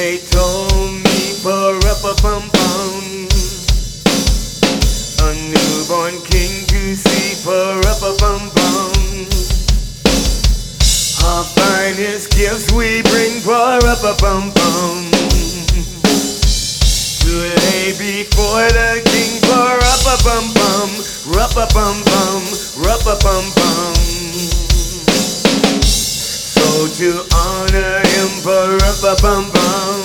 They told me pa-ra-pa-pum-pum, a newborn king to see, pa-ra-pa-pum-pum. Our finest gifts we bring, pa-ra-pa-pum-pum, to lay before the king, pa-ra-pa-pum-pum, ra-pa-pum-pum, ra-pa-pum-pum. So to honor him, pa-ra-pa-pum-pum,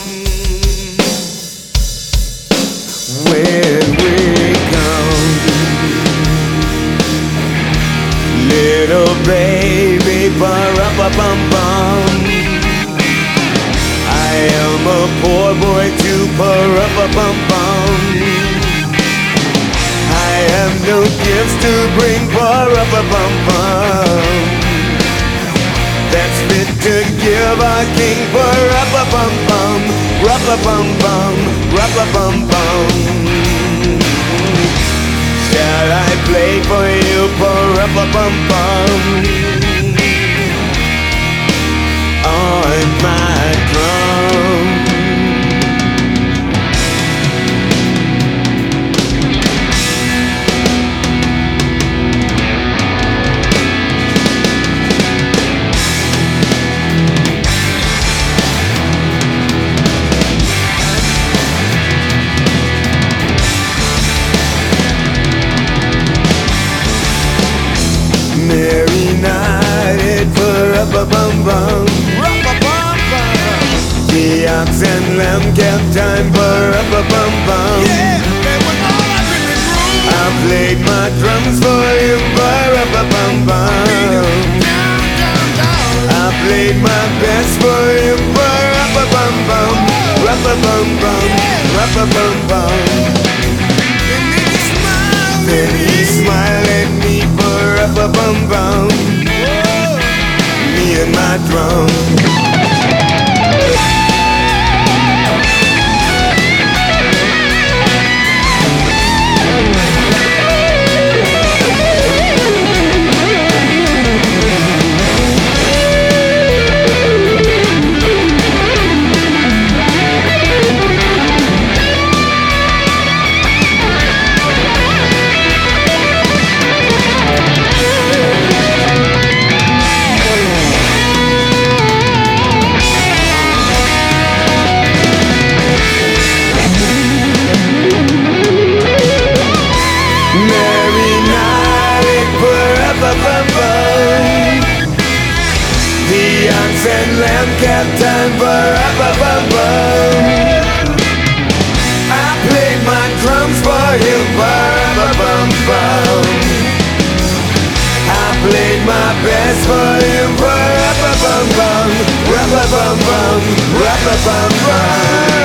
when we come, little baby, pa-ra-pa-pum-pum, I am a poor boy too, pa-ra-pa-pum-pum, I have no gifts to bring, pa-ra-pa-pum-pum, that's fit to give our king, pa-ra-pa-pum-pum, ra-pa-pum-pum, ra-pa-pum-pum. Shall I play for you, pa-ra-pa-pum-pum, on my drum? Merry night, pa-ra-pa-pum-pum, Ra-pa-pum-pum. the ox and lamb kept time, pa-ra-pa-pum-pum. Yeah, they were all up in the groove. I played my drums for you, pa-ra-pa-pum-pum. Down, down, down. I played my best for you, pa-ra-pa-pum-pum, ra-pa-pum-pum, ra-pa-pum-pum. And then he smiled. Then he smiled at me, pa-ra-pa-pum-pum, me and my drum. Merry night, pa-ra-pa-pum-pum, the ox and lamb kept time, pa-ra-pa-pum-pum. I played my drums for you, pa-ra-pa-pum-pum. I played my best for you, pa-ra-pa-pum-pum, ra-pa-pum-pum, ra-pa-pum-pum.